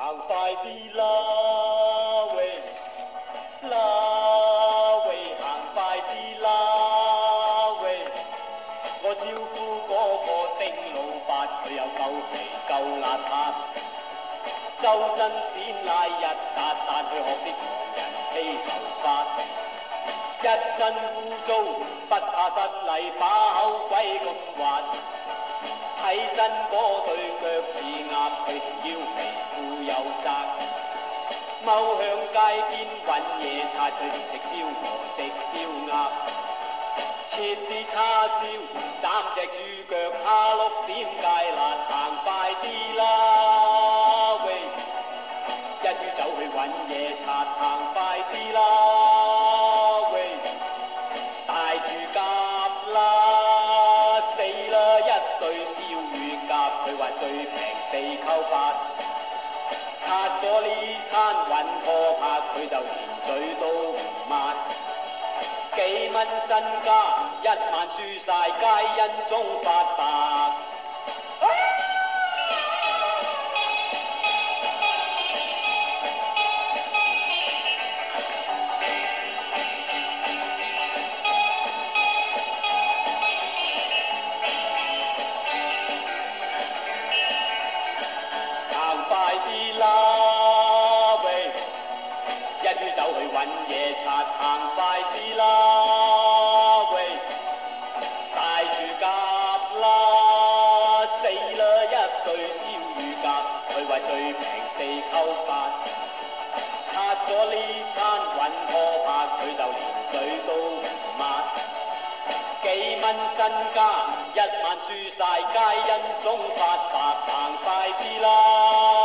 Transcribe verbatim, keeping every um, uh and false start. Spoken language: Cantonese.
行快啲啦喂，啦喂，行快啲啦喂！我招呼嗰個丁老八，佢又夠肥夠邋遢，周身閃奶一笪笪去學啲狂人披頭髮，一身污糟不怕失禮，把口鬼咁滑。睇真嗰對腳似鴨，佢條腰肥褲又窄，踎向街邊揾嘢擦，佢唔食燒鵝食燒鴨，切啲叉燒斬隻豬腳蝦碌點芥辣，行快啲啦喂！一於走去揾嘢擦，行快啲啦喂！帶住夾啦，死啦一對燒乳鴿，佢話最平四溝八，拆咗呢餐揾拖拍，佢就連嘴都唔抹，幾蚊身家一晚輸晒，皆因中發白。快啲啦喂！一於走去揾嘢擦，行快啲啦喂！帶住夾啦，死啦一對燒乳鴿，佢話最平四溝八，拆咗呢餐揾拖拍，佢就連嘴都唔抹，幾蚊身家一晚輸晒，皆因中發白，行快啲啦！